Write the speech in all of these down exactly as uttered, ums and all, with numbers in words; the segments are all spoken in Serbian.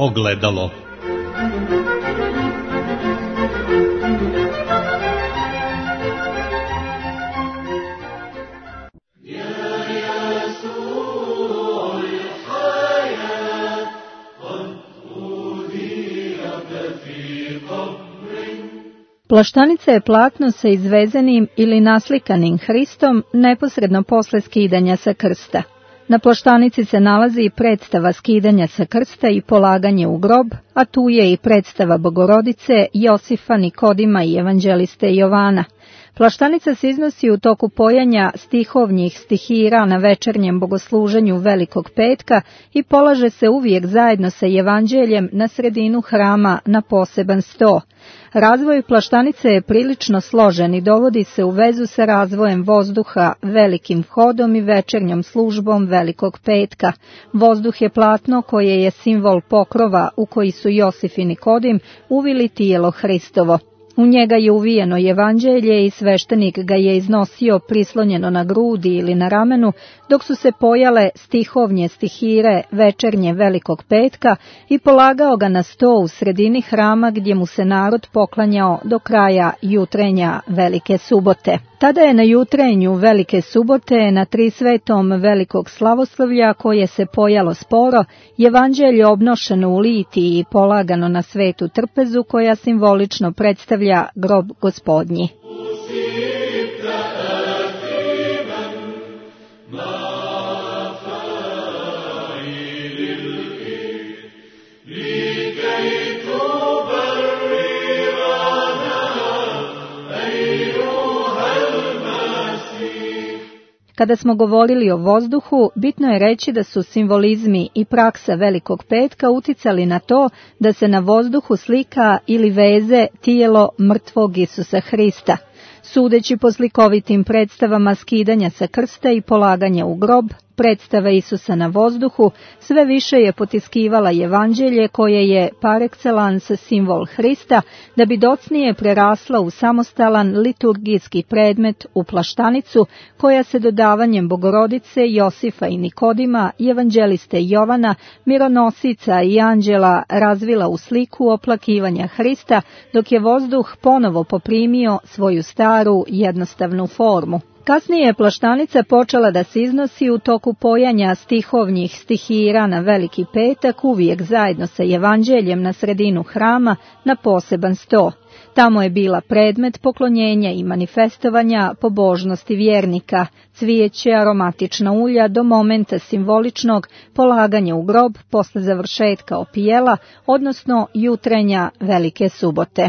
ogledalo. Plaštanica je platno sa izvezenim ili naslikanim Hristom neposredno posle skidanja sa krsta. Na plaštanici se nalazi i predstava skidanja sa krsta i polaganje u grob, a tu je i predstava Bogorodice, Josifa, Nikodima i evanđeliste Jovana. Plaštanica se iznosi u toku pojanja stihovnjih stihira na večernjem bogosluženju Velikog petka i polaže se uvijek zajedno sa evanđeljem na sredinu hrama na poseban sto. Razvoj plaštanice je prilično složen i dovodi se u vezu sa razvojem vozduha, velikim hodom i večernjom službom Velikog petka. Vozduh je platno koje je simbol pokrova u koji su Josif i Nikodim uvili tijelo Hristovo. U njega je uvijeno evanđelje i sveštenik ga je iznosio prislonjeno na grudi ili na ramenu, dok su se pojale stihovnje stihire večernje Velikog petka i polagao ga na sto u sredini hrama gdje mu se narod poklanjao do kraja jutrenja Velike subote. Tada je na jutrenju Velike subote na Trisvetom Velikog slavoslavlja, koje se pojalo sporo, evanđelje obnošeno u litiji i polagano na svetu trpezu koja simbolično predstavlja grob Gospodnji. Kada smo govorili o vozduhu, bitno je reći da su simbolizmi i praksa Velikog petka uticali na to da se na vozduhu slika ili veze tijelo mrtvog Isusa Hrista. Sudeći po slikovitim predstavama skidanja sa krsta i polaganja u grob, predstava Isusa na vozduhu sve više je potiskivala evanđelje koje je par excellence simbol Hrista, da bi docnije prerasla u samostalan liturgijski predmet u plaštanicu koja se dodavanjem Bogorodice, Josifa i Nikodima, evanđeliste Jovana, mironosica i anđela razvila u sliku oplakivanja Hrista, dok je vozduh ponovo poprimio svoju staru jednostavnu formu. Kasnije je plaštanica počela da se iznosi u toku pojanja stihovnjih stihira na Veliki petak, uvijek zajedno sa evanđeljem na sredinu hrama na poseban sto. Tamo je bila predmet poklonjenja i manifestovanja pobožnosti vjernika, cvijeće, aromatična ulja do momenta simboličnog polaganja u grob posle završetka opijela, odnosno jutrenja Velike subote.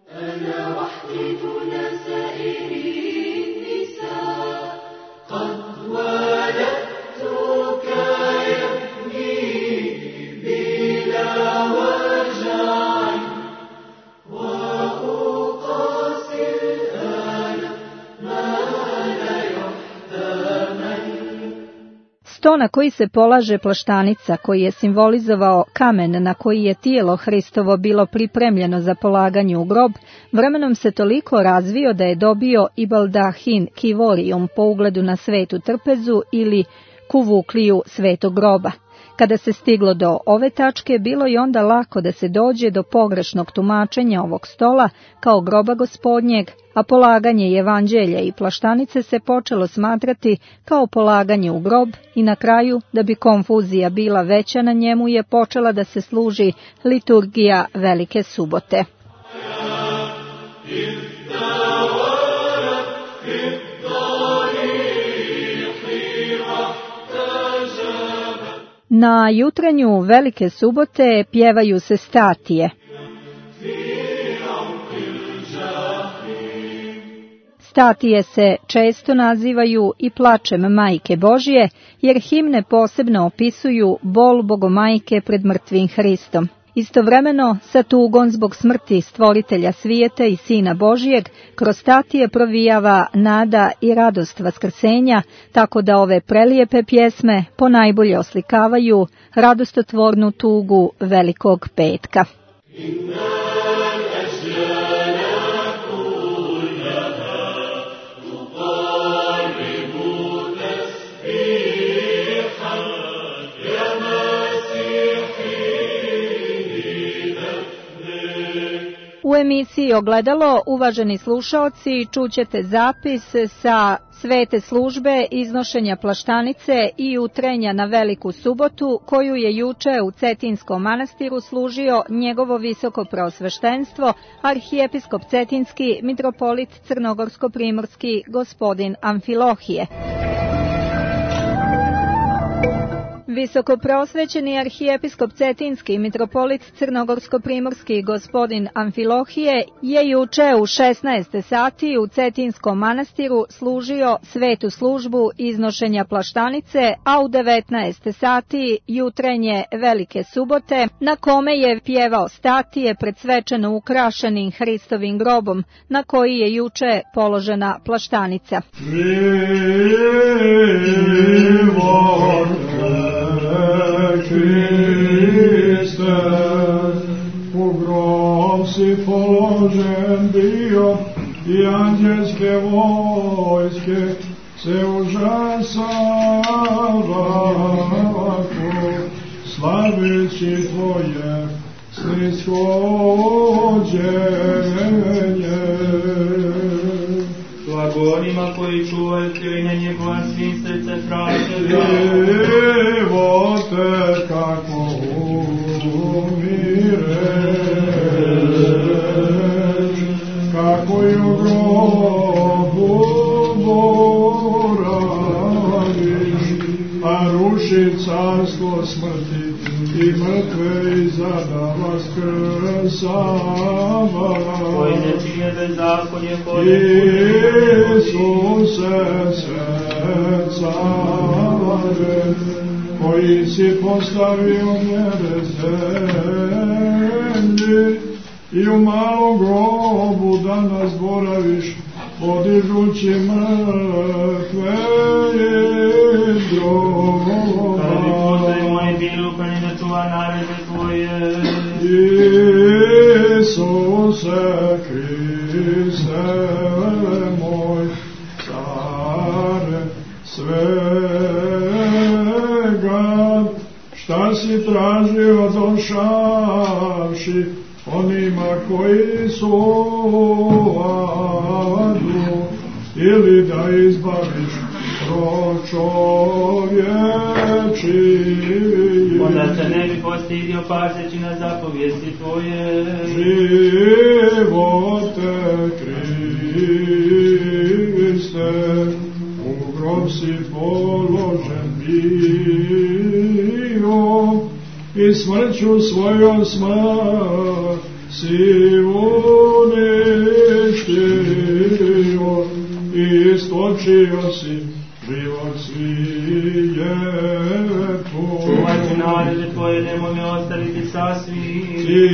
Sto na koji se polaže plaštanica, koji je simbolizovao kamen na koji je tijelo Hristovo bilo pripremljeno za polaganje u grob, vremenom se toliko razvio da je dobio i baldahin kivorium po ugledu na svetu trpezu ili kuvukliju svetog groba. Kada se stiglo do ove tačke, bilo je onda lako da se dođe do pogrešnog tumačenja ovog stola kao groba Gospodnjeg, a polaganje evanđelja i plaštanice se počelo smatrati kao polaganje u grob i na kraju, da bi konfuzija bila veća na njemu, je počela da se služi liturgija Velike subote. Na jutrenju Velike subote pjevaju se statije. Statije se često nazivaju i plačem Majke Božije, jer himne posebno opisuju bol Bogomajke pred mrtvim Hristom. Istovremeno, sa tugom zbog smrti stvoritelja svijeta i Sina Božijeg, kroz statije provijava nada i radost vaskrsenja, tako da ove prelijepe pjesme ponajbolje oslikavaju radostotvornu tugu Velikog petka. U emisiji Ogledalo, uvaženi slušaoci, čućete zapis sa svete službe iznošenja plaštanice i jutrenja na Veliku subotu, koju je juče u Cetinskom manastiru služio njegovo visoko preosveštenstvo, arhijepiskop Cetinski, mitropolit Crnogorsko-primorski, gospodin Amfilohije. Visokopreosvećeni arhijepiskop Cetinski, mitropolit Crnogorsko-primorski, gospodin Amfilohije, je juče u šesnaest sati u Cetinskom manastiru služio svetu službu iznošenja plaštanice, a u devetnaest sati jutrenje Velike subote, na kome je pjevao statije pred svečano ukrašenim Hristovim grobom, na koji je juče položena plaštanica. Kriste, u grob si položen bio i anđelske vojske se užasavaku, slaveći tvoje snishođenje. Blagonima koji čuvaju tjerinja njegova svih srce traže ga. Evo te kako umireš, kako i u grobu boraviš, a ruši carstvo smrti i mrtve iza vaskrsava. Koji ne čine bezakonje kode Isuse, svecare, koji si postavio mjere zemlji i u malom grobu danas boraviš, podižući mrtve iz groba. Kada bi postoji moji bili uprani da čuva naredbe tvoje. Isuse Kriste moj, care svega, šta si tražio došavši onima koji su adu, ili da izbaviš pročovječije. Onda se ne bi postidio pazeći na zapovijesti tvoje. Živote Kriste, u grob si položen bio i smrću svojom smrt si uništio i istočio si život svijetu. Čuvajte naredbe tvoje, nemoj me ostaviti sasvim.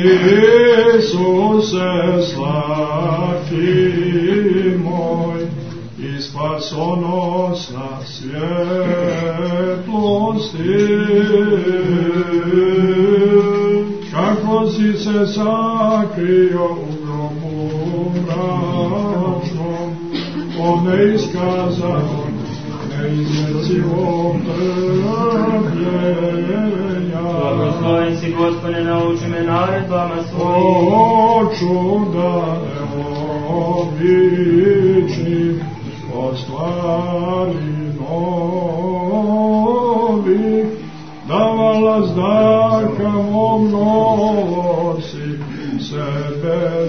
Isuse slatki moj, i spasonosna svjetlosti, kako si se sakrio u grobu mračnom, o neiskazanom, neizmjercivom trpljenja. Blagosloven si, Gospodine, nauči me naredbama svojim. O čudane obični, o stvari novi, davala zdarka mom nosi, sebe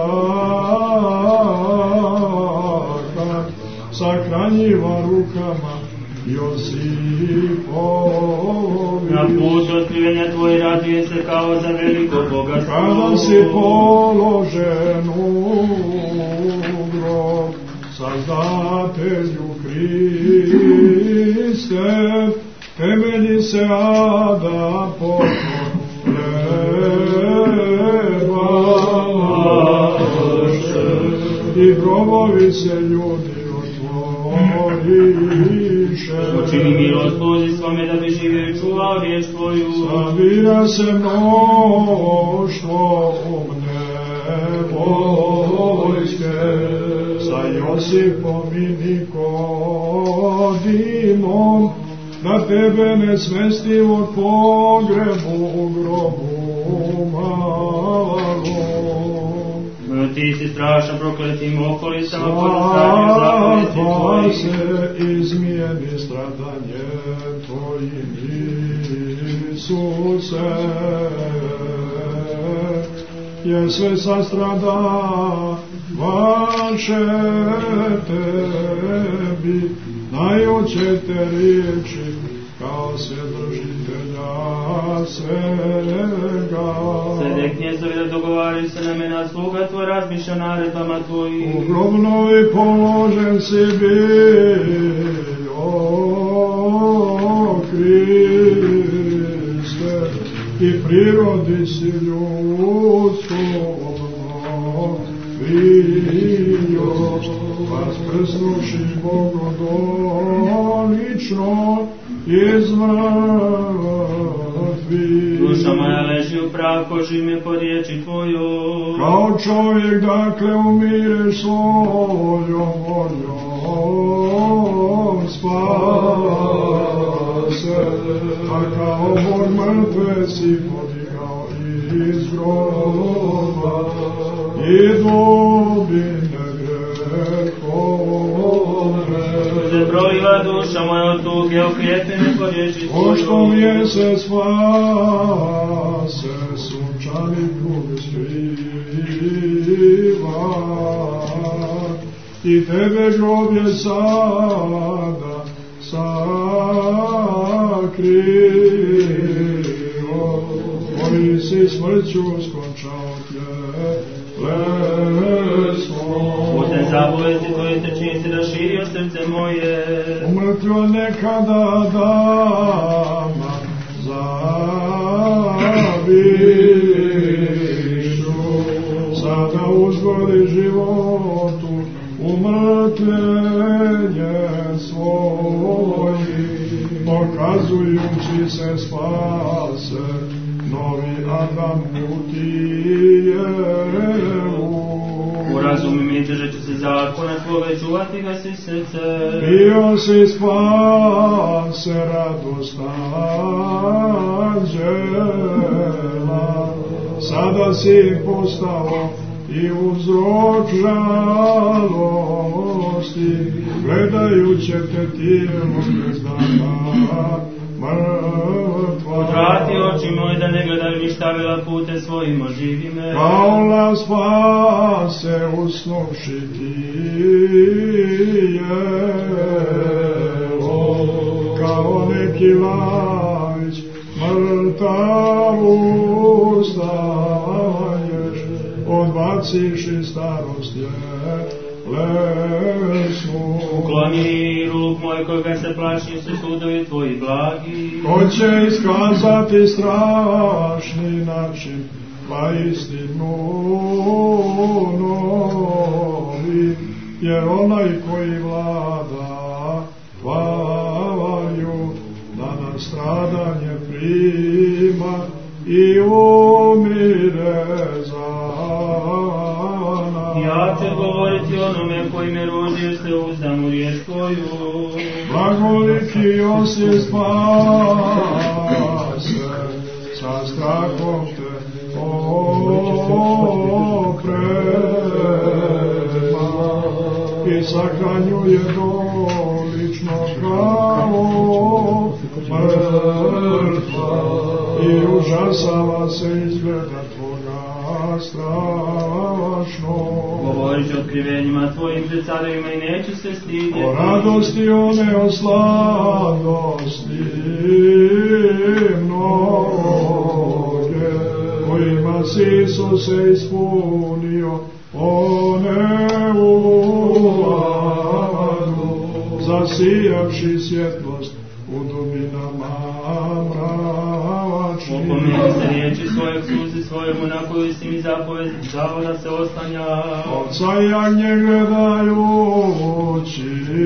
zdarka, sahranjiva rukama Josipovi. Na put otkrivenja tvoj raduje se kao za veliko bogatstvo. Kada si položen u grob, Sazdatelju Kriste, temelji se ada poklon trebaše, i grobovi se ljudi otvoriše. Učini milost Boži svome da bi živio i čuvao riječ tvoju. Sabira se mnoštvo umne vojske, sa Josipom i Nikodimom, da tebe ne smesti od pogrebu u grobu malom. ti si strašan prokletim okolicama pozostavio zapovesti Slava tvojih. se izmijeni stradanje tvojim, Isuse, je sve sastrada vaše tebi, najuče te riječi kao svjedožitelja svega. Sede knjezovi da dogovaraju se na mena sluga tvoj, razmišlja naredbama tvojih. U grobnovi položen si bio, Kriste, i prirodi si ljudskom bio, vaskrsnuši bogodolično iz mrtvih. Duša moja leži u prahu, živ me po riječi tvojoj. Kao čovjek dakle umireš svojom voljom, spase, a kao Bog mrtve si podigao iz groba i dubine grehove. Se proliva duša moja od tuge, okrijepi me po riječi Pošto tvojoj. mjesec spase, sunčani krug skriva, i tebe grob je sada sakrio, koji si smrću skončao tjelesno. Putem zapovesti tvoje te čini se da širio srce moje. Umrtvio nekada dama zavišu, sada uzgodi životu umrtvenje svoji, pokazujući se spase, novi Adam u tijelu. Urazumi mi, držeći se zakona tvoga i čuvati ga si srce. Bio si spase, radost anđela, sada si postao i uzrok žalosti, gledajuće te tijelo bez dana mrtva. Odvrati oči moje da ne gledaju ništa, vela pute svojim oživi me. Kao la spase usnuši ti jelo, kao neki lavić mrtav ustaješ, odbaciš i starost je lesnu. Ukloni ruk moj koga se plaši, su sudovi tvoji blagi. Ko će iskazati strašni način, pa istinu novi, jer onaj koji vlada hvalju, da na stradanje prima i umire za nas. Ja ću govoriti onome koji me rodio, se uzdam u riječ tvoju. Blagoliki Josip spase, sa strahom te oprema i sahranjuje dolično kao mrtva i užasava se izgleda tvoga strašno. Govoriš o otkrivenjima tvojim pred carevima i neću se stidjeti. O radosti one, o sladosti mnoge, kojima si Isuse ispunio one uvadu, zasijavši svjetlost u dubinama mračnim. Upomeni se riječi svojeg sluzi svojemu, na koju si mi zapovest dao da se oslanja. Ovca i jagnje gledajući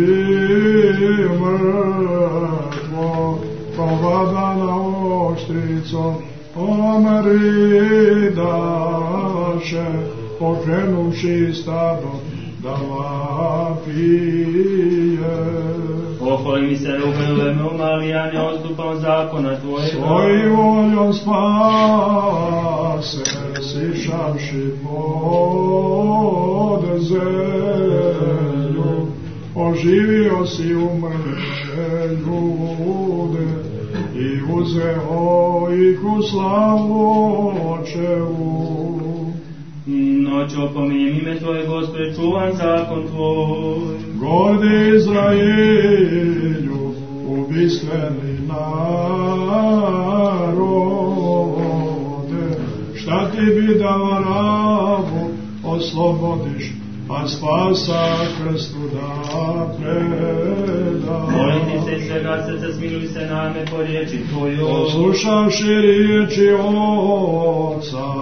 mrtvo, probadana oštricom omeridaše, pokrenuvši stado da vapije. Oholi mi se ruke me umali, ja ne odstupam zakona tvojega. Svojim voljom spase, sišavši po veselju, oživio si umrle ljude i uzeo ih u slavu Očevu. Noću opominjem ime Tvoje, Gospode, čuvam zakon Tvoj. Gordi Izraelju, ubistveni narode, šta ti bi da varavu oslobodiš, a spasa krstu da predaš. Molim ti se iz svega srca, smiluj se name po riječi Tvojoj. Poslušavši riječi Oca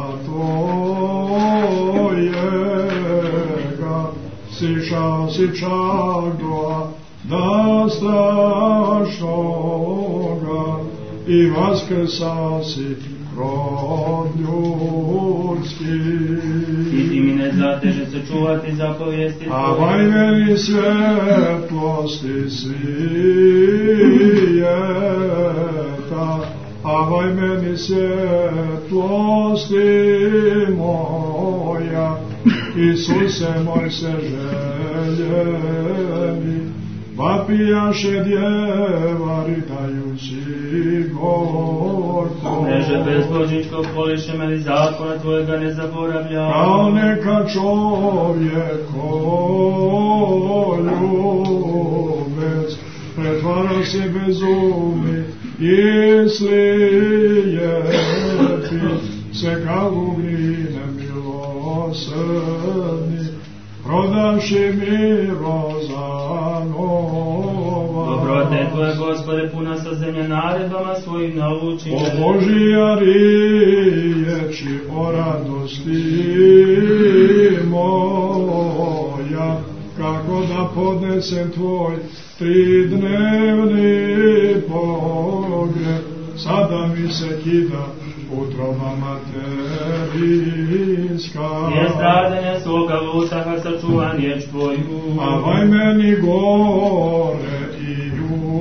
Tvojega, sišao si čak do da strašnoga i vaskrsao si rod ljudski. I ti mi ne zateže se čuvati zapovijesti Tvoje. Avaj meni svjetlosti svijeta, avaj meni svjetlosti moja, Isuse moj se željeni, vapijaše djevari dajući gorko. Mreže bezbožničkog poliše me li zakona Tvojega ne zaboravlja. Kao neka čovjek ljubec, pretvara se bezumni i slijepi, se kao ugline milosrdni, prodavši miro za nova. Dobrote Tvoje, Gospode, puna sa zemlje, naredbama svojim nauči me. O Božija riječi, o radosti moja, kako da podnesem Tvoj tridnevni pogreb, sada mi se kida utroba materinska. Je stradanja svoga utaha, sačuvan riječ Tvoju. Avaj meni gore i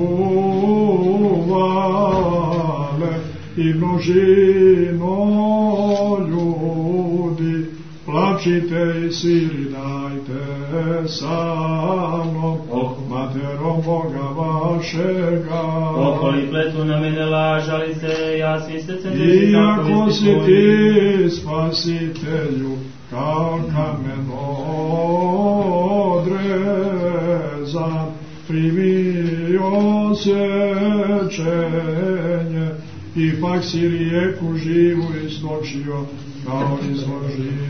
uvale i množino ljudi, plačite i siridajte sa mnom, materom Boga vašega. Okoli pletu na mene laž, ali se ja svi srcem drži Iako zapovijesti si Tvoje. ti, spasitelju, kao kamen odrezan, primio sjećenje, ipak si rijeku živu istočio, kao izvor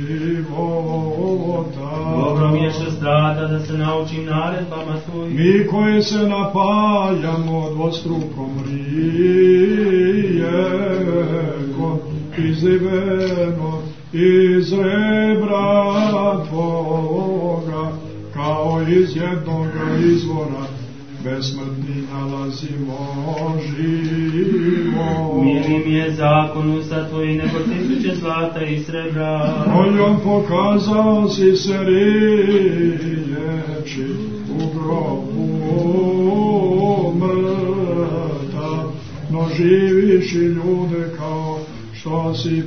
života. Dobro mi je što strada da se naučim naredbama Tvojim. Mi koji se napajamo dvostrukom rijekom, izliveno iz rebra Tvoga, kao iz jednoga izvora, besmrtni nalazimo život. Mili mi je zakon usta Tvoji, nego tisuće zlata i srebra. Voljom pokazao si se riječi u grobu mrtav, no živiš i ljude kao što si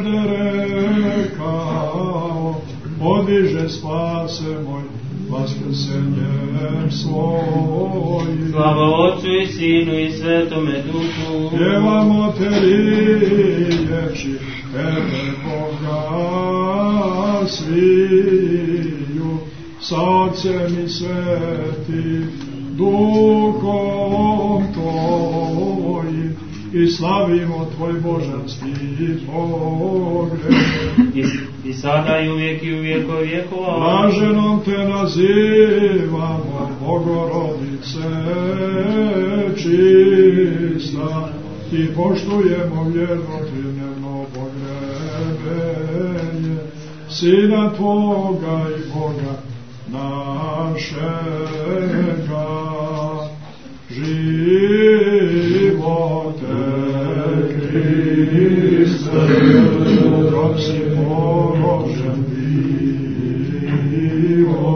predrekao, podiže spase moj vaskrsenjem svojim. Slava Otcu i Sinu i Svetome Duhu. Pjevamo te riječi, tebe Boga sviju, sa Otcem i Svetim Duhom Tvojim, i slavimo Tvoj božanski pogreb. I, I sada i uvijek i uvijek o vjekova. Blaženom te nazivamo, Bogorodice čista, i poštujemo vjerno trinevno pogrebenje Sina Tvoga i Boga našega. Živote Kriste, dok si položen bio,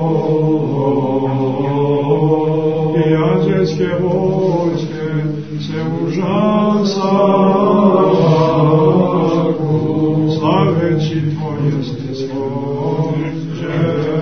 i anđelske vojske se užasaku, slaveći Tvoje stjestvo.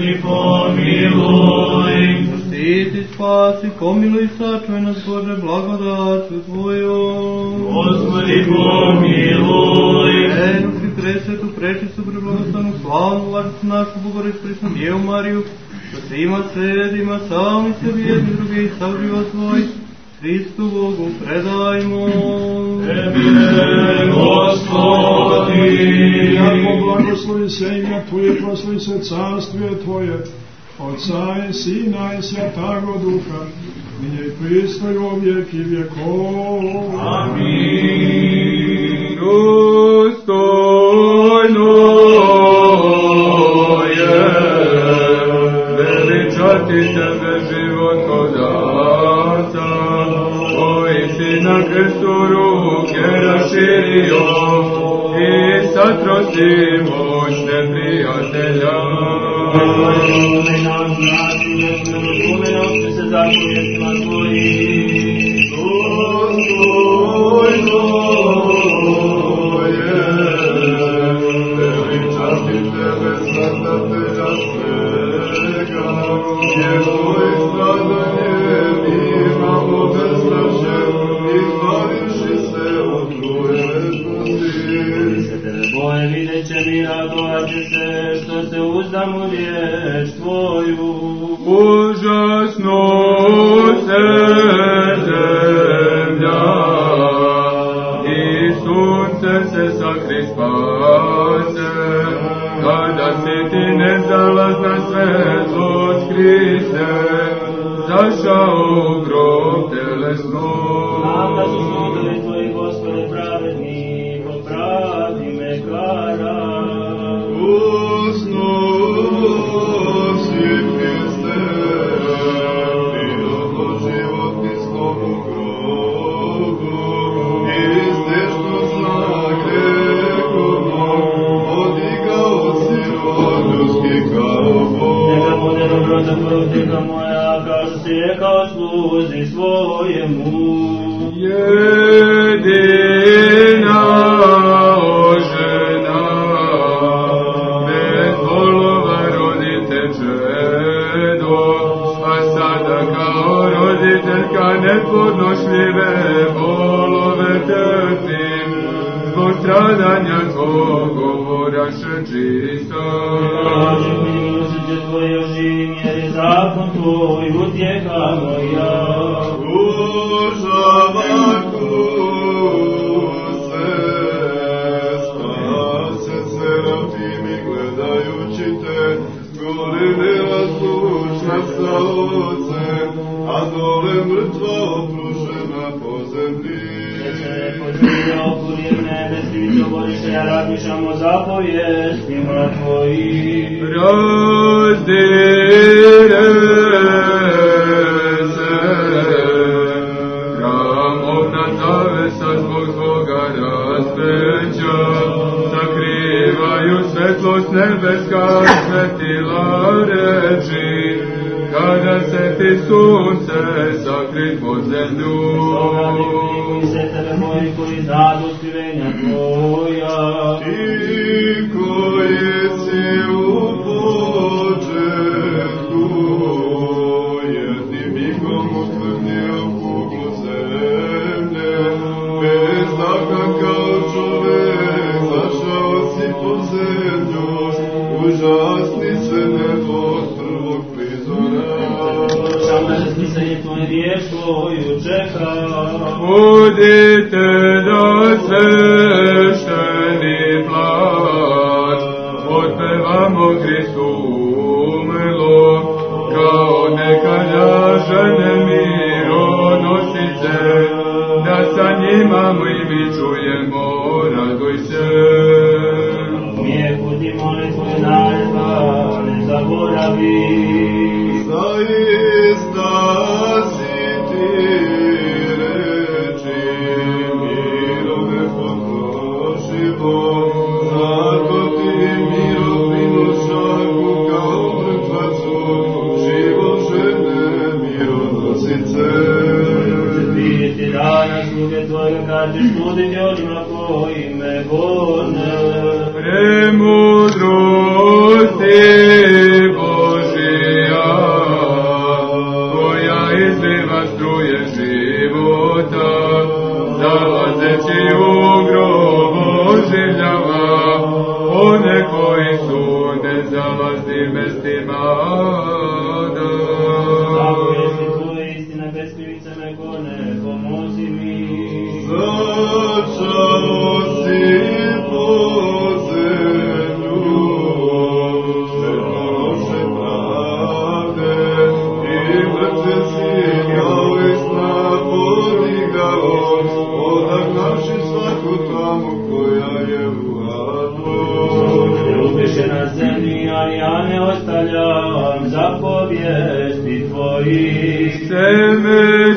Господи, помилуj. Štiti, spasi, pomiluj i sačuvaj nas, Bože, blagodatu Tvojom. Gospodi, pomilуj. Prenuši, presvetu, prečistu, preblagoslavnu, slavnu, vladicu našu, Bogorodicu prisnu Djevu Mariju, sa svima svedima, sami sebi jedni drugi i sav život Tvoj, Hristu Bogu predajmo. Tebi, Gospodi. Jako blagoslovi se ime Tvoje, proslovi se carstve Tvoje, Otca i Sina i Svjatago Duha, i njej pristo i uvijek i vjekov. Amin. Dostojno je veličati Tebe, životodavca, koji si na krstu ruke raširio i satrosti moćne prijatelja. Gospodi, nam znači, jesmo razumeno, što se zapovjestima Tvojim. Dostojno je veličati Tebe, stradatelja svega, Njegovo stradanje imamo bezstrašen, izbavivši se od truležnosti. Se Tebe boje, vidjet će mi, radovat će se, što se uzdam u riječ Tvoju. Užasno se zemlja i sunce se sakri spase, kada si ti nezalazna svetlost Hriste, zašao u grob telesno. Znam da su sudovi Tvoji, Gospode, pravedni, popravi me kara. Usnosi Hriste, prirodno životni slom u grobu, izdežno znak rekovnom, odigao si rod ljudski kao Bog. Neka bude dobrota Tvoja utjeha moja, kao što si rekao sluzi svojemu. Jedina ožena, bez bolova rodite čedo, a sada kao roditeljka nepodnošljive bolove trpim, zbog stradanja Tvog govoraše čisto. Tražim milosrđe Tvoje, oživim, jer je zakon Tvoj utjeha moja. Užavakuse, spase serafimi gledajući Te, gole nerazlučna sa Otcem, a dole mrtva opružena po zemlji. Počuja okurir nebeski, visoboriše, ja razmišljamo zapovjestima Tvojim. Razdire se, hramovna zavesa zbog Tvoga raspeća, sakrivaju svetlost nebeska, svetila reči, kada se ti sunce sakrit pod zemlju. Stoga mi se Tebe moji koji znadu skrivenja Tvoja. Ti koji si u početku, jednim migom utvrdnio kuglu zemlje, bez znaka kao čovek, zašao si pod zemlju, užasni se nebo od prvog prizora. Sam da se spisanje Tvoje riječ Tvoju čeka. Budite da svešteni plač, otpevamo Hristu umrlo, kao nekada žene mironosice, da sa njima mi mi čujemo, raduj se. Nije puti molim Tvoje naredba, ne zaboravi. Zaista si ti reči, mirove podnošivo, zato ti miro prinošaku kao mrtvacu, živo žene mironosice. Ti danas sluge Tvojega kad ćeš suditi onima koji me gone. Premudrosti Bože, spaši svaku tamo koja je u adu. Ljubiše na zemlji, a ja ne ostavljam zapovijesti tvojih. Seme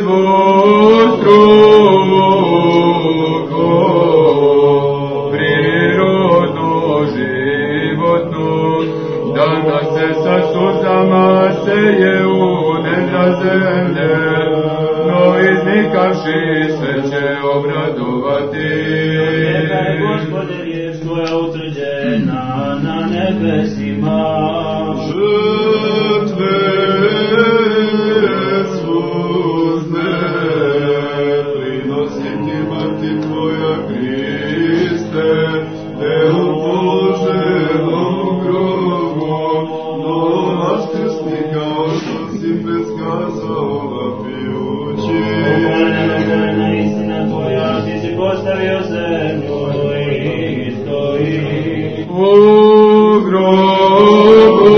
dvostruko, prirodno, životno, danas se sa suzama seje u nedra zemlje, no iznikavši sve će obradovati. Neka je, Gospode, riječ tvoja utvrđena na nebesima. Žrtve svuzne, prinositi mati tvoja Hriste, te u Boženom grobu, no vaskrsnika oštosti predskazao vapijući. Uporna istina tvoja, ti si postavio zemlju i stoji. U grobu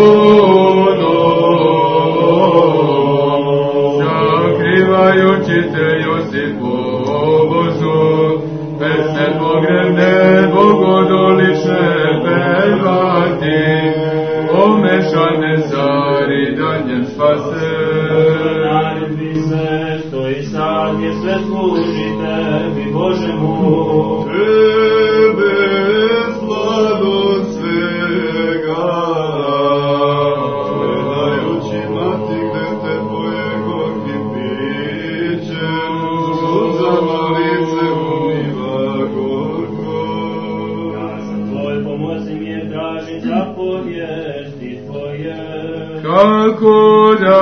novom, zakrivajući te Josipovozu, pesme pogrebne bogodolične pevati, omešane sa ridanjem spase. Naredbi se, što i sad je sve služi tebi, Bože moj. Tebe sladom svega, gledajući mati gde te tvoje gorki piće, suzama lice umiva gorko. Ja sam tvoj, pomozi mi je, tražim zapovijesti tvoje. Kako da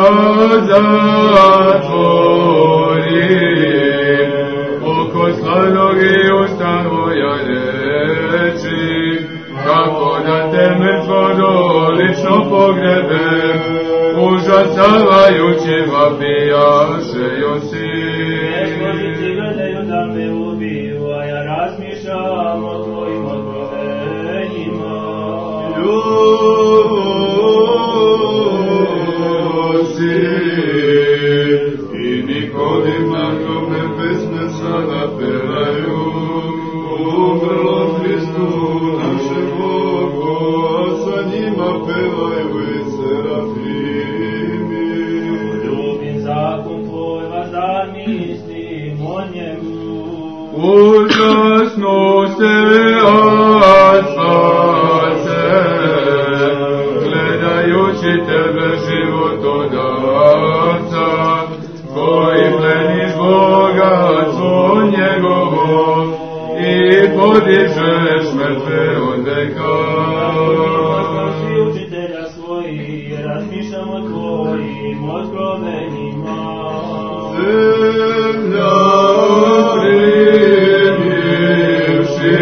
zatvorim oko sladog i usta moja reči, kako da te mrtvo dolično pogrebem, užasavajući vapijaše Josip. Gospodici gledaju da me ubiju, a ja razmišljam o tvojim otkrovenjima. Josip i Nikodim nagrobne pesme sada pevaju, umrlom Hristu našem Bogu, a sa njima pevaju i serafimi. Ljubim zakon tvoj, vas da mislim o njemu. Užasno se od spase, gledajući tebe životodavca, koji pleniš bogatstvo njegovo i podižeš mrtve od veka. Svi učitelja svojih, razmišljam o tvojim otkrovenjima. Zemlja primivši,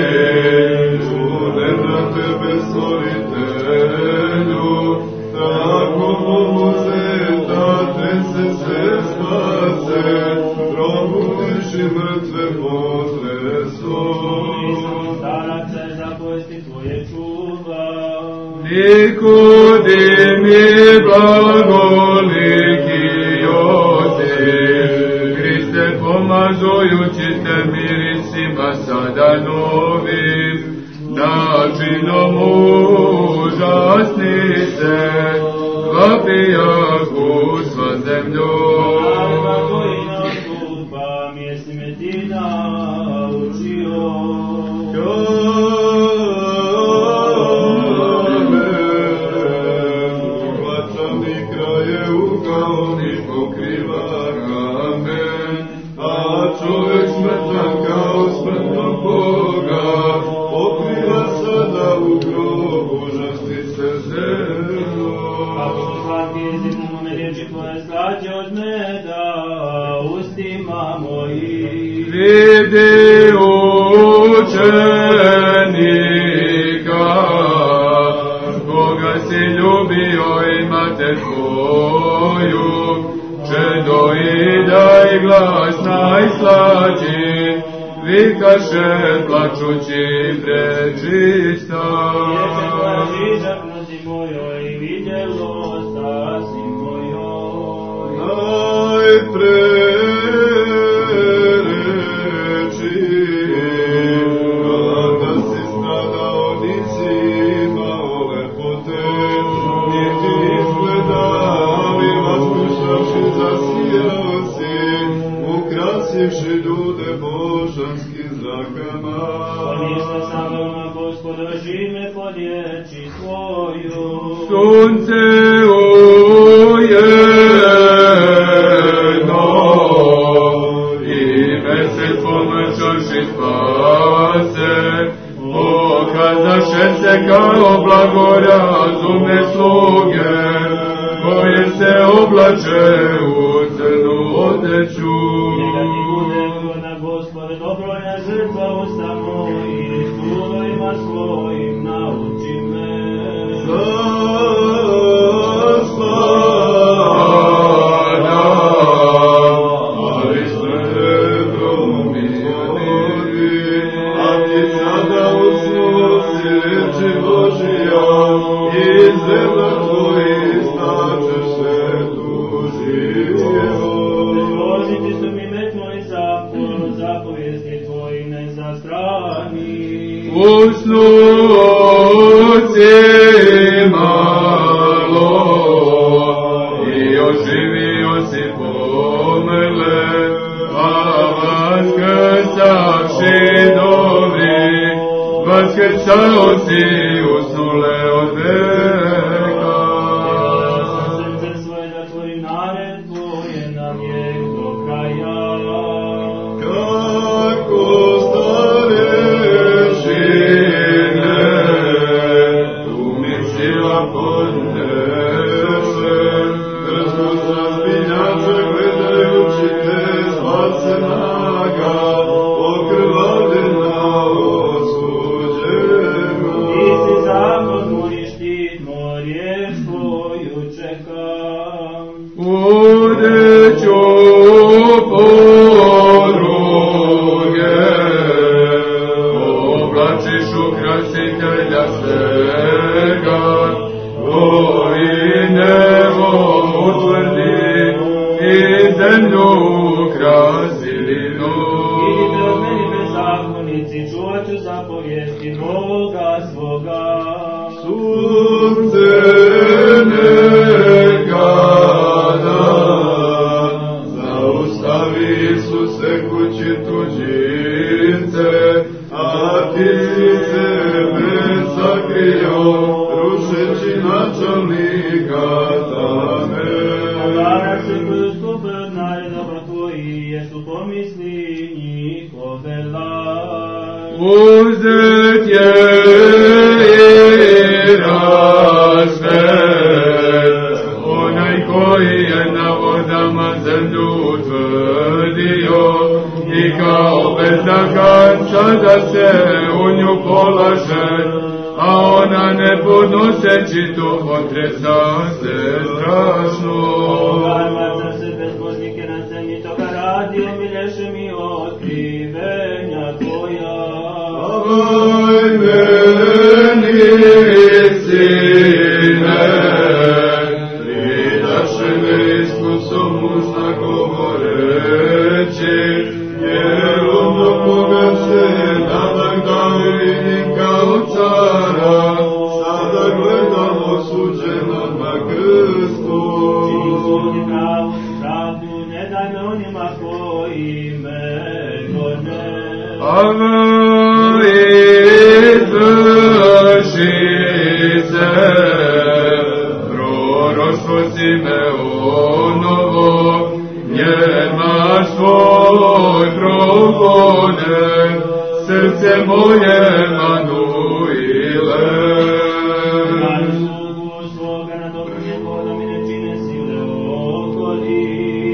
udena tebe stvoritelju, tako pomoze da te se sve spase, probudiš i mrtve potresom. Starace, zapovesti tvoje čuva. Nikodim i blagoliki Josip, Hriste pomazujući te mirisima sada novim, načinom užasni se, vapijahu sva zemljom. Alma tvojina sudba, mjesi me ti naučio. Kamen, uhlačani kraje ugaoni pokriva kamen, a čovjek smrtan kao smrtnog Boga, pokriva sada u grobu, žasti se zemljo. Kako su slatki jezik mome, riječi tvoje slađe od meda, ustima mojih. Vidi učenika, koga si ljubio i mater tvoju, čedo i daj glas najslađi, vikaše plačući prečista. Riječe tvoja žiža knozi mojoj, vidjelo stasi mojoj. Najpre reči bude božanski zakama. Poništa samoma Gospoda žime podjeći Tvoju. Sunce ujedno i mesec pomrčaši spase, pokazaše se kao blagorazumne sluge, koje se oblače u crnu odeću. Neka ti bude ugodna, Gospode, dobrovoljna žrtva usta mojih, studovima svojim nauči me. Zaspada, ali srebrom mi vodi, a ti sada usnosi reči Božija i zemlja tvojih značeš se tužio. Bezbožnici su mi metnuli zapor, zapovijesti tvoji ne zastrani. Usnuci malo i oživio si pomrle, a vaskrcavši dobri, vaskrcao si usnule od veka. Sam srce svoje da tvojim nared tvoje na vijek do kraja. Kako starešine, tu mi sila podneše, drzno zazbinjače gledajući te spasenaga, okrvavljena osuđena. Ti si zakon moj i štit moj, riječ tvoju čekam. Udeću poruge, oblačiš ukrasitelja svega, koji nebo utvrdi i zemlju ukrasili Idite od noć. meni bezakonici, čuvat ću zapovijesti Boga svoga. Sunce nekada zaustavi Isuse kući tuđince, a ti si sebe sakrio, rušeći načalnika tame. Odara se koju skupe od naredova tvoji, jesu pomisli njihove laž. Uzet je i razvet, onaj koji je na vodama zemlju utvrdio, i kao beznakan sada se u nju polaže, a ona ne podnoseći to potresa se strašno. Garmaca se bezbožnike na zemlji toga radi, omilješe mi otkrivenja tvoja. Aj meni, sine, pridaše me iskusom mužna govoreći, jer ono koga se nadak dali vidim kao cara, sada gledam osuđena na krstu. Čini sudi pravu, pravdu, ne daj me onima koji me gone. Ava izvrši se, proroštvo Simeonovo, njemaš tvoj progonen, srce moje Manuile. Daj slugu svoga na dobrom njegovom i ne čine sile okoli.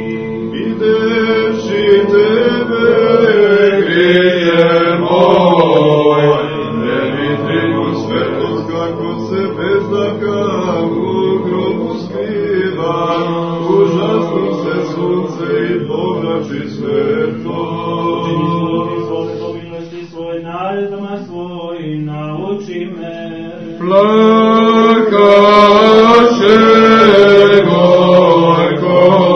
Videći tebe, grije moj, ne vidim svetlost kako se beznaka u grobu skriva, užasno se sunce i povlači svetlo. Učini slugi svoje po milosti svoje, naredbama svojim nauči me. Plakaše gorko,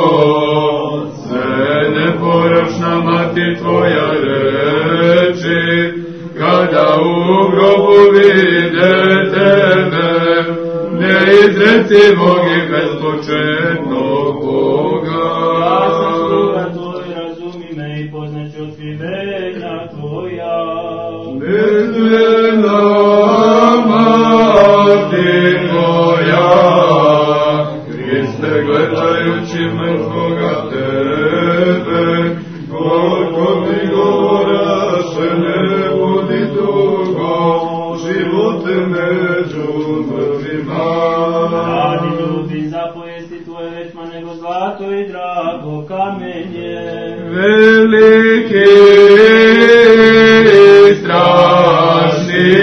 sve neporočna mati tvoja reči, kada u grobu vide tebe, neizrecivog i bespočetnog Boga. Ja sam sluga tvoj, razumi me i poznaću otkrivenja senja Tvoja. Nezdvena mati Tvoja, Hriste gledajući mrtvoga Tebe, koliko ti govoraše ne budi dugo, živote među mrtvima. Radi ljudi zapojesti Tvoje većma nego zlato i drago kamenje. Veliki i strašni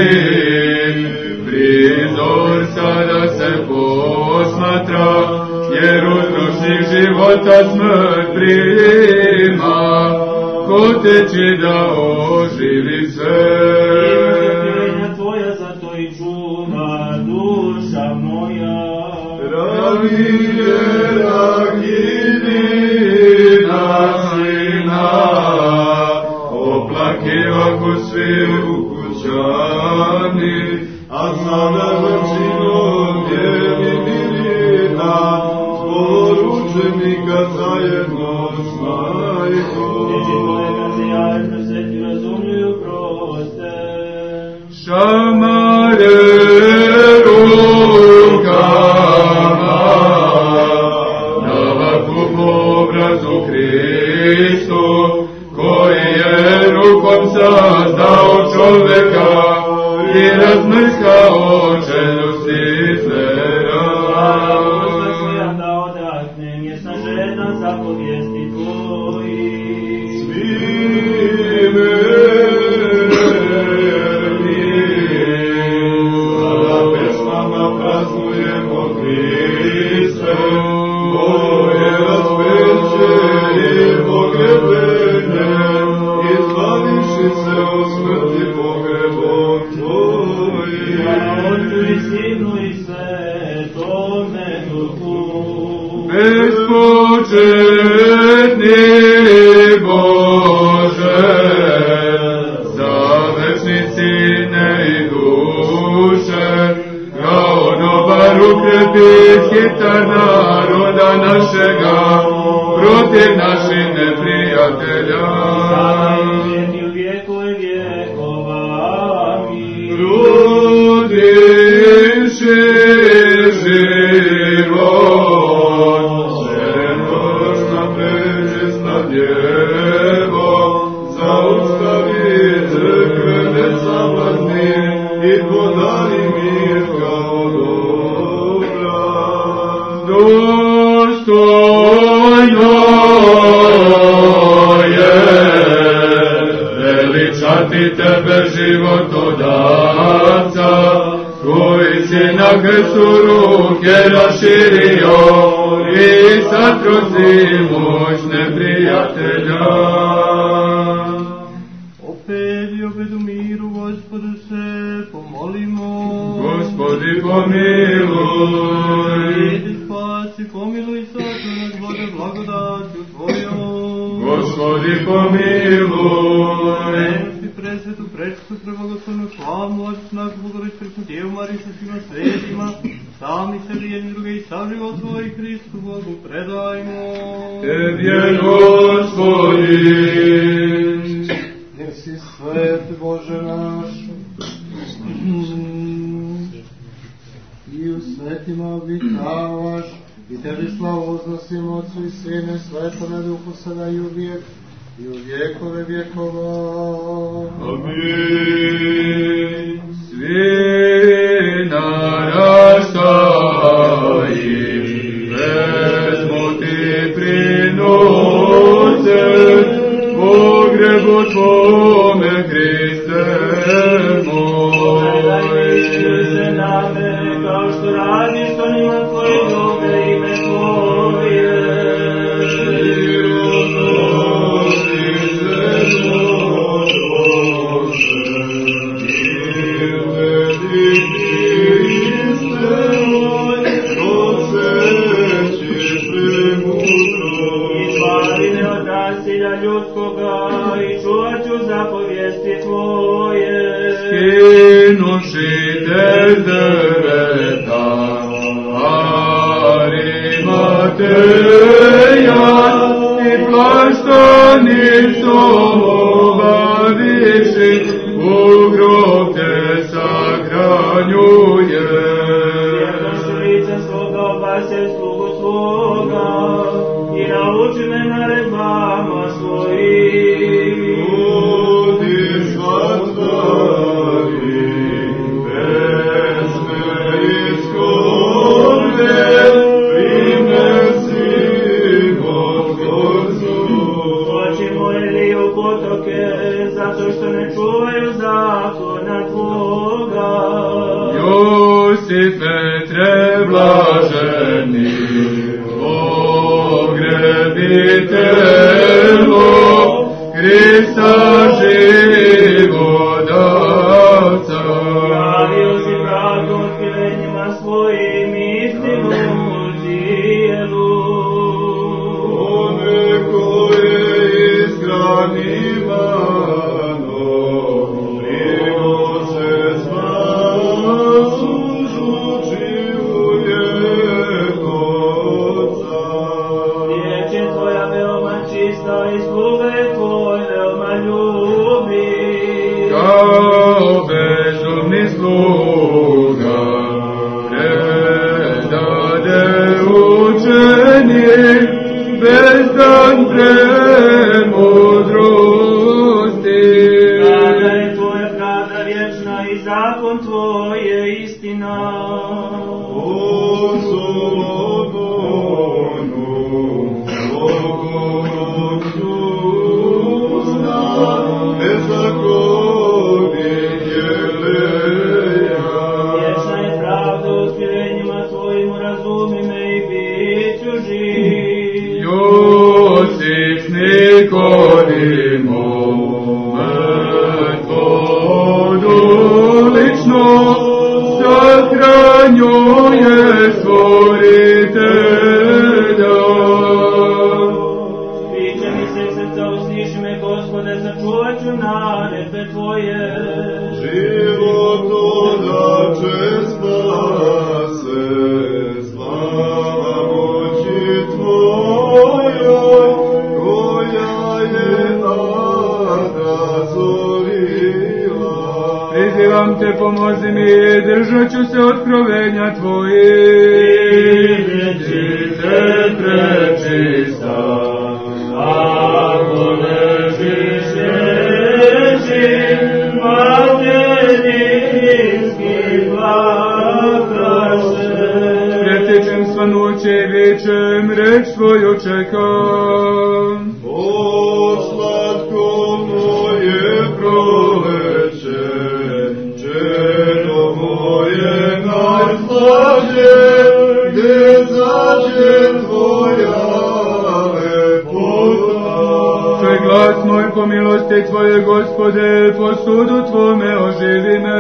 prizor sada se posmatra, jer uzročnik života smrt prima, ko teči da oživi se. Ima Tvoja, zato i čuva duša moja. Radi je rakidina sina, oplakivako svi ukućani, a sada vrčinom bijeli milina, zbor učenika zajedno s majkom. Reči Tvoje kad se jasno sveti razumljuju proste. Šamare rukama, navaku po obrazu Hristu, koji je rukom sazdao čoveka i razmrskao čeljusti zlera. Usta svoja da odahnem, jer sam žedan za povijesti Tvoji. Svi verni, sada pesmama praznujemo Hriste, Tvoje raspeće i pogrebene, izbaviši se od smrti pogrebom Tvojim. Otcu i Sinu i Svetome Duhu. Bespočetni Bože, za večni Sine i duše, kao dobar ukrepih hitar naroda našega, protiv naših neprijatelja. Sada i uvijek i u vijekove vijekova. Amin. Rudivši život, Srednošna prečesna Djevo, zaustavi crkvene zavadni i podari mir kao dobra. Dostojno je veličati Tebe životodavca, koji si na krstu ruke raširio i satrosi moćne prijatelja. Opet i opet u miru, Gospodu se pomolimo. Gospodi pomiluj, Idi spasi, pomiluj, sačuvaj nas, Bože, blagodatju Tvojom. Gospodi pomiluj, Prenosi presvetu, prečistu, prebogoslovnu, slavnu, vlastitu našu Bogorodicu, presnu Djevu Mariju sa svima svetima, sami sebi jedni druge i sav život svoj Hristu Bogu predajmo. Tebje, Gospodin. Jer si svet, Bože naš, i u svetima obitavaš, i Tebi slavu uznosimo Otcu i Sine, Svetome Duhu, sada i uvijek, i u vjekove vjekova. Amin. Svi naraštaji, vezmu ti prinose, pogrebu Tvome, Hriste moj. Se name, kao što radiš, to nima Tvoje dobre ime Tvoje. Ljudskoga i čuvat ću zapovijesti Tvoje. Skinuši te drveta, Arimateja, i plaštani soba, zato što ne čuvaju zakona Tvoga. Josife, tre blaženi, pogrebitelju Hrista živodavca. Javio si pravdu otkrivenjima svojim istinu dijelu. One koje iskranima bezdan premudrosti. Pravda je Tvoja pravda vječna i zakon Tvoj je istina. O Solomonu, Bogom Susta, bezakonnih jeleja. Vječna je pravda u otkrivenjima Tvojim, razumi me i biću živ. Josif Nikodimo, mrtvodu lično, sahranjuje stvoritelja. Priče mi se srca, usliši me, Gospode, sačuvat ću naredbe Tvoje. Život odače spase, slava moći Tvojoj, koja je ada zorila. Prizivam te, pomozi mi, držat ću se otkrovenja Tvojih. Recite prečista, ako ležiš reči, materinski plakaše. Pretečem svanuće i vičem, reč Tvoju čekam. O slatko moje proleće, čedo moje najslađe, gde zađe Tvoja lepota. Čuj glas moj po milosti Tvoje, Gospode, po sudu Tvome oživi me.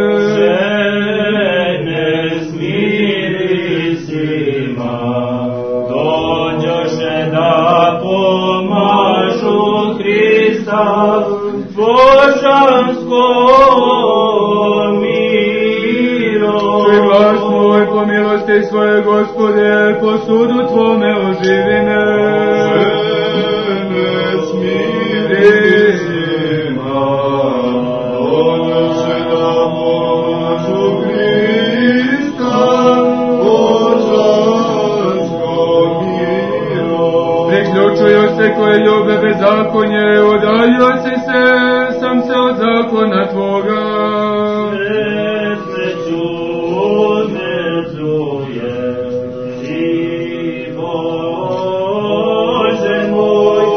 Žene smiri sima, dođoše da pomažu Hrista, božanskom mirom. Čuj glas moj po milosti svoje, Gospode, po sudu Tvome oživi me. Žene smiri sima, dođoše da pomažu Hrista, božanskom mirom. Priključuju se koje ljube bezakonje, udaljio si se, sam se od zakona Tvoga. Srce čudne čuje, i Bože moj,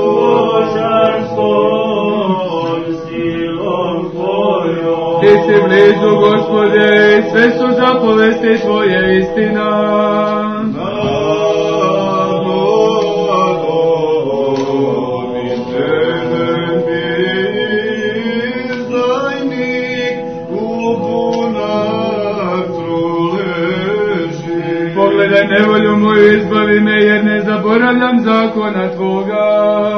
božanskom silom Tvojom. Ti si blizu, Gospode, i sve su zapovesti Tvoje istina. Pogledaj nevolju moju, izbavi me, jer ne zaboravljam zakona Tvoga.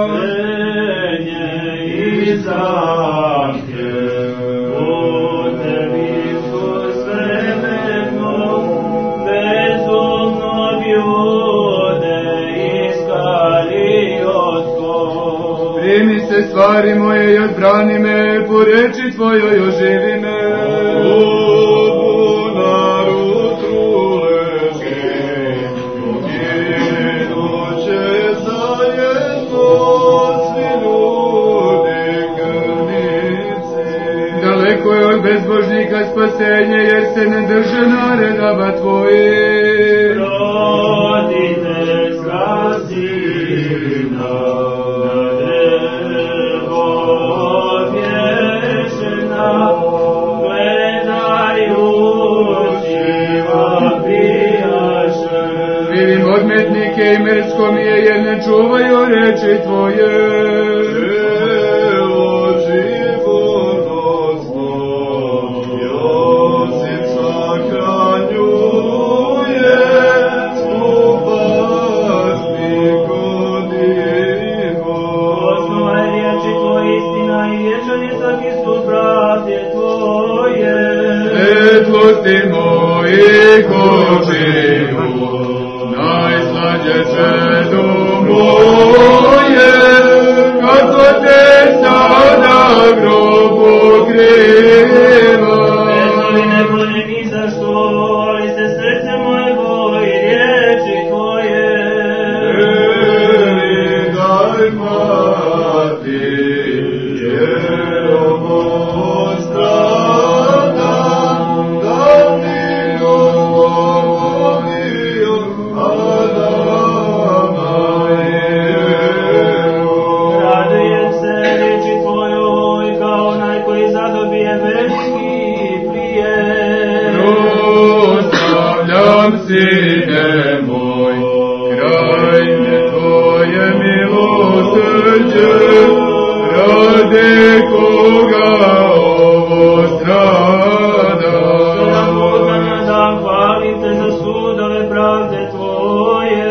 Mene i zamke, u Tebi svemeno, bezumnog ljude Iskariotko. Primi se stvari moje i odbrani me, po reči Tvojoj oživi me. Daleko je od bezbožnika spasenje, jer se ne drže naredaba Tvojih. Roditeljska sina, na drvo teško mi je jer ne čuvaju reči tvoje. Evo životnosno, Josip sahranjuje, spasti godimo. Osnova je riječi tvoje, istina i vječan je za Hristus, pravde tvoje. Svetlosti mojih očiju, najslađe čedo moje, kako te sada grobu kriva. Vezovi ne boli ni za što, ali se srce moje boji riječi tvoje. Eli, daj mati, jer ovo stradam, da mi ljubolio Adama Evu. Radujem se riječi tvojoj, kao onaj koji zadobije veliki plijen. Proslavljam sine moj, krajnje tvoje milosrđe, radi koga ovo strada. Sedam puta na dan hvalim te za sudove pravde tvoje.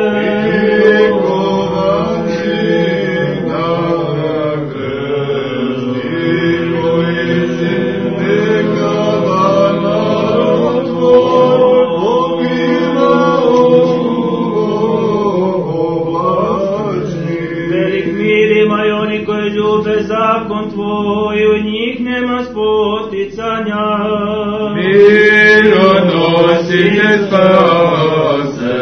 Velik mir imaju oni koji ljube zakon tvoj, u njih nema spoticanja. Mironositelj spase,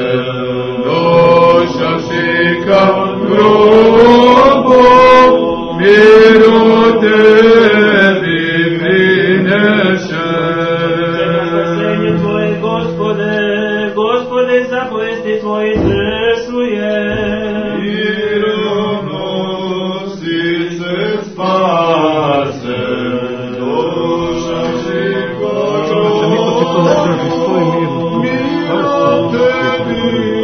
došavši ka grobu, miru tebi prineše. Spasenje tvoje, Gospode, Gospode, zapovesti tvoji drešuje. Mironosice spase, duša života, miro tebi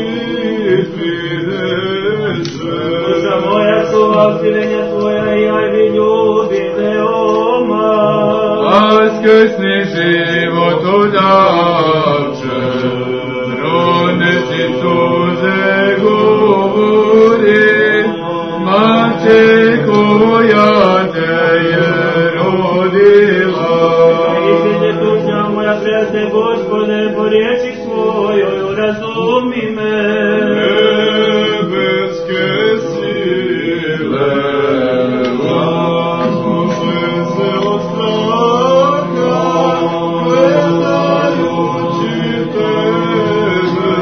prineše. Duša moja čuva otkrivenja tvoja i ajvi ljubi veoma. Vaskrsni život udavče, pronesi suze govori, mače koja te je rodila. Istinite tužnja moja preste, Gospode, po riječi svojoj razumi me. Nebeske sile, vaskuse se od straha, gledajući tebe.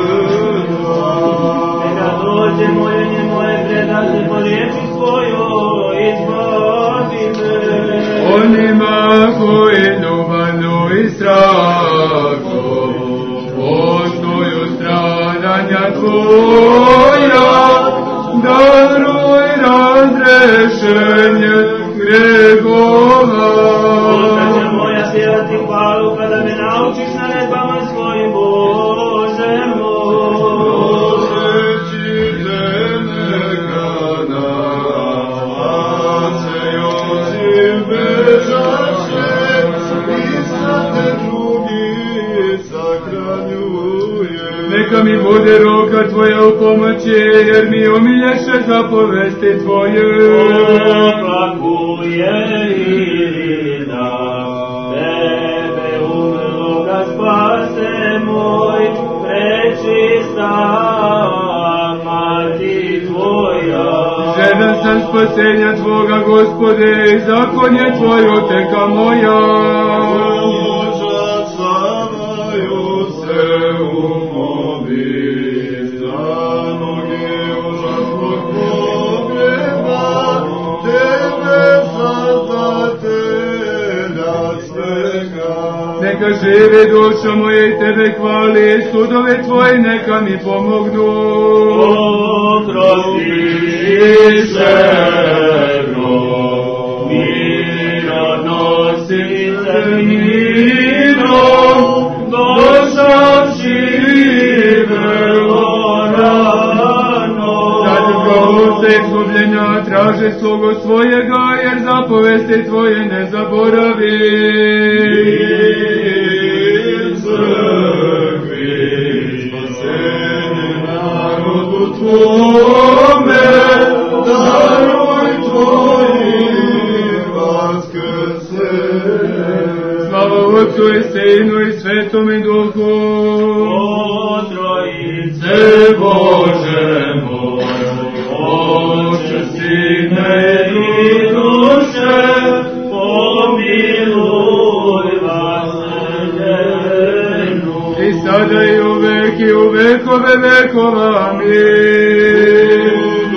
Neka dođe moje, nje moje predate, po riječi svojoj izbavi me. Onima koji ljubavlju i strahom poštuju stradanja tvoja, daruj razrešenje grehova. Ostaće moja sjevati hvalu kada me naučiš na nebama svojim, Bože moj. Noseći te nekada, Ace Josip bežaše, i sad te drugi sahranjuje. Neka mi bude ruka tvoja u pomoći, jer mi omilješe zapovesti tvoje. Oplakuje Irina, tebe umrloga spase moj, prečista mati tvoja. Žedan sam spasenja tvoga, Gospode, i zakon je tvoj oteka moja. Užasavaju se umovi, stranog je užasnog pogreba, tebe sazdatelja svega. Neka živi duša moja i tebe hvali, sudove tvoji neka mi pomognu. Oprosti serno, mironosice mirom, došavši velo spasenja, traže slogo svojega, jer zapovesti tvoje ne zaboravi. Crkvi, spasenje narodu tvome, daruj tvojim vaskrsenjem. Slava Otcu i Sinu i Svetom i Duhu. O Trojice Bože moj, Oče, Sine i Duše, pomiluj vas njenu. i sada i uvek i u vekove vekova. Amin.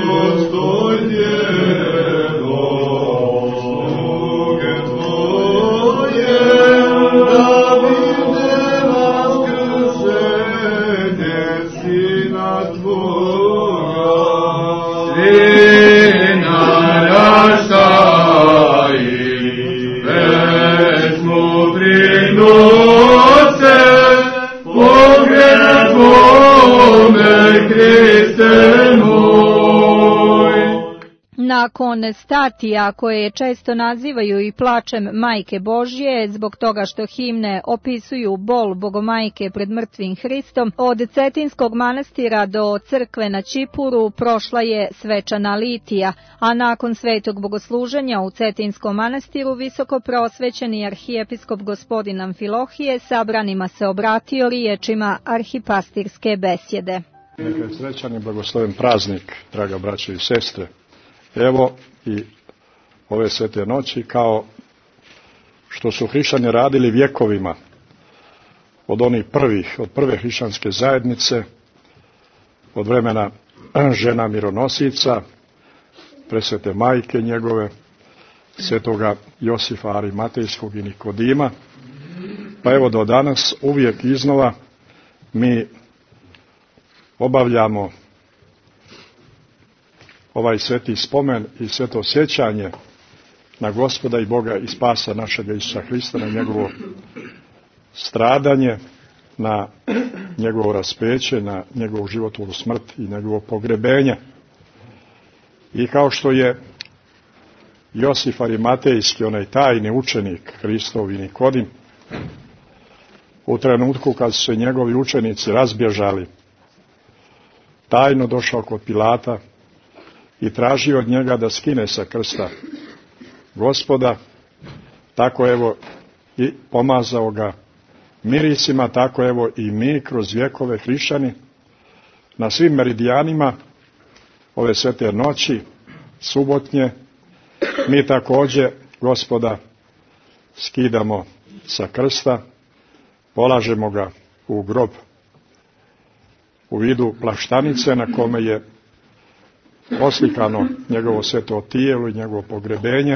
Nakon statija koje često nazivaju i plačem Majke Božje, zbog toga što himne opisuju bol Bogomajke pred mrtvim Hristom, od Cetinskog manastira do crkve na Ćipuru prošla je svečana litija, a nakon svetog bogosluženja u Cetinskom manastiru visoko prosvećeni arhijepiskop gospodin Amfilohije sabranima se obratio riječima arhipastirske besjede. Neka je srećan i blagosloven praznik, draga braće i sestre. Evo i ove svete noći, kao što su hrišćani radili vjekovima, od onih prvih, od prve hrišćanske zajednice, od vremena žena mironosica, presvete majke njegove, svetoga Josifa Arimatejskog i Nikodima, pa evo do danas uvijek iznova mi obavljamo ovaj sveti spomen i sveto sjećanje na Gospoda i Boga i spasa našega Isusa Hrista, na njegovo stradanje, na njegovo raspeće, na njegovu životnu smrt i njegovo pogrebenje. I kao što je Josif Arimatejski, onaj tajni učenik Hristov i Nikodim, u trenutku kad su se njegovi učenici razbježali, tajno došao kod Pilata i tražio od njega da skine sa krsta Gospoda, tako evo i pomazao ga mirisima, tako evo i mi kroz vjekove hrišćani na svim meridijanima ove svete noći, subotnje, mi također Gospoda skidamo sa krsta, polažemo ga u grob u vidu plaštanice na kome je oslikano njegovo sveto tijelo i njegovo pogrebenje.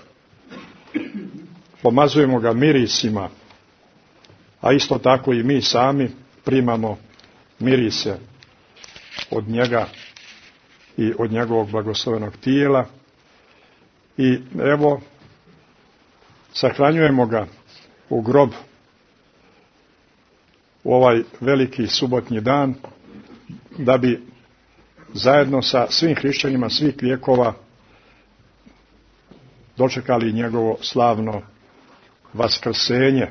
Pomazujemo ga mirisima, a isto tako i mi sami primamo mirise od njega i od njegovog blagoslovenog tijela. I evo, sahranjujemo ga u grob u ovaj veliki subotnji dan, da bi zajedno sa svim hrišćanima svih vjekova dočekali njegovo slavno vaskrsenje.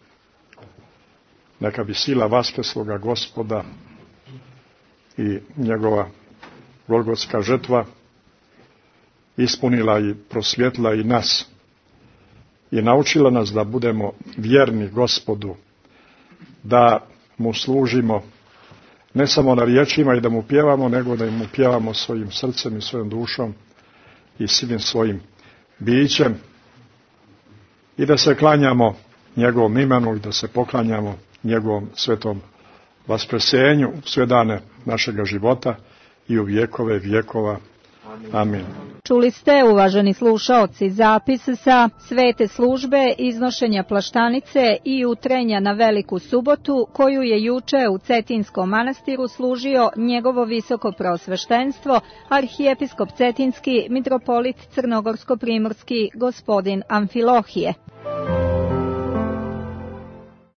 Neka bi sila vaskrsloga Gospoda i njegova golgotska žrtva ispunila i prosvjetla i nas i naučila nas da budemo vjerni Gospodu, da mu služimo ne samo na riječima i da mu pjevamo, nego da mu pjevamo svojim srcem i svojom dušom i svim svojim bićem i da se klanjamo njegovom imenu i da se poklanjamo njegovom svetom vaskrsenju sve dane našega života i u vjekove vjekova. Amin. Čuli ste, uvaženi slušaoci, zapis sa svete službe iznošenja plaštanice i utrenja na Veliku subotu, koju je juče u Cetinskom manastiru služio njegovo visoko preosveštenstvo, arhijepiskop Cetinski, mitropolit Crnogorsko-primorski, gospodin Amfilohije.